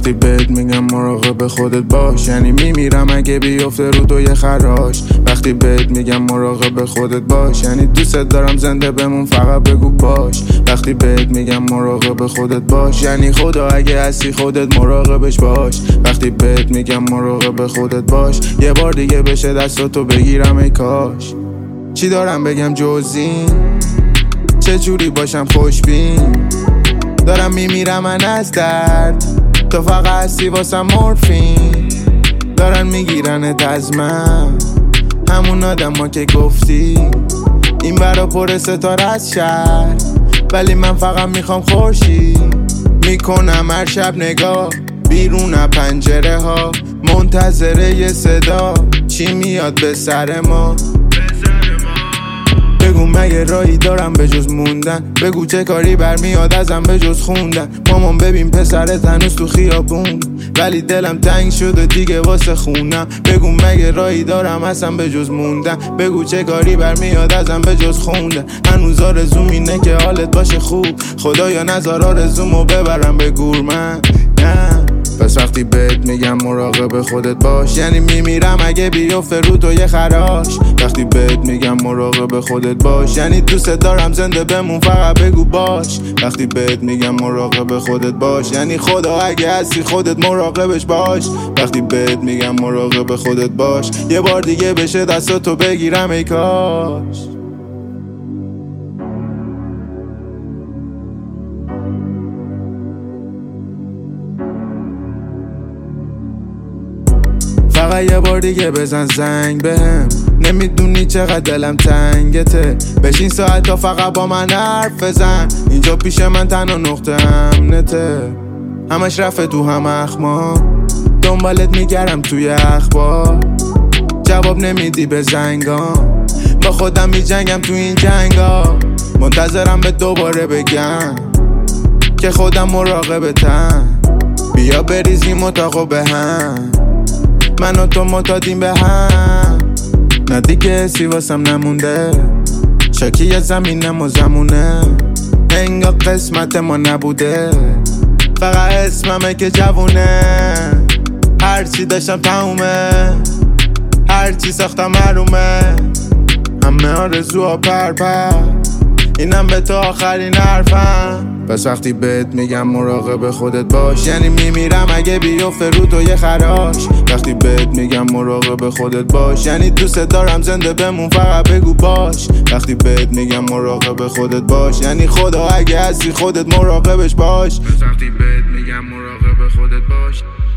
وقتی بهت میگم مراقب خودت باش، یعنی میمیرم اگه بیفته رو تو یه خراش. وقتی بهت میگم مراقب خودت باش، یعنی دوست دارم زنده بمون فقط بگو باش. وقتی بهت میگم مراقب خودت باش، یعنی خدا اگه هستی خودت مراقبش باش. وقتی بهت میگم مراقب خودت باش، یه بار دیگه بشه دستاتو بگیرم ای کاش. چی دارم بگم جز این؟ چه جوری باشم خوشبین؟ دارم میمیرم من از درد، تو فقط هستی واسم مورفین. دارن میگیرنت از من، همون آدم ها که گفتی. این برا پر ستاره از شهر، ولی من فقط میخوام خورشید. میکنم هر شب نگاه بیرون پنجره ها، منتظره یه صدا، چی میاد به سر ما. بگو مگه راهی دارم به جز موندن؟ بگو چه کاری برمیاد ازم به جز خوندن؟ مامان ببین پسرت هنوز تو خیابون، ولی دلم تنگ شده دیگه واسه خونم. بگو مگه راهی دارم اصلا به جز موندن؟ بگو چه کاری برمیاد ازم به جز خوندن؟ هنوز آرزوم اینه که حالت باشه خوب، خدایا نذار آرزومو ببرم به گور من. نه پس وقتی بهت میگم مراقب خودت باش، یعنی میمیرم اگه بیفته رو تو یه خراش. وقتی بهت میگم مراقب خودت باش، یعنی دوست دارم زنده بمون فقط بگو باش. وقتی بهت میگم مراقب خودت باش، یعنی خدا اگه هستی خودت مراقبش باش. وقتی بهت میگم مراقب خودت باش، یه بار دیگه بشه دستاتو بگیرم ای کاش. فقط یه بار دیگه بزن زنگ بهم، نمیدونی چقدر دلم تنگته. بشین ساعت تا فقط با من حرف بزن، اینجا پیش من تنها نقطه امنته. همش رفته تو هم اخما، دنبالت میگردم توی اخبار. جواب نمیدی به زنگام، با خودم میجنگم تو این جنگا. منتظرم به دوباره بگم که خودم مراقبتم. بیا بریزیم اتاقو به هم، من و تو معتادیم به هم. نه دیگه حسی واسم نمونده، شاکی زمینم و زمونه. انگار قسمت ما نبوده، فقط اسممه که جوونه. هرچی داشتم تمومه، هرچی ساختم محرومه. همه آرزوها پر، اینم به تو آخرین حرفم. پس وقتی بهت میگم مراقب خودت باش، یعنی میمیرم اگه بیفته رو تو یه خراش. وقتی بهت میگم مراقب خودت باش، یعنی دوست دارم زنده بمون فقط بگو باش. وقتی بهت میگم مراقب خودت باش، یعنی خدا اگه هستی خودت مراقبش باش. پس وقتی بهت میگم مراقب خودت باش.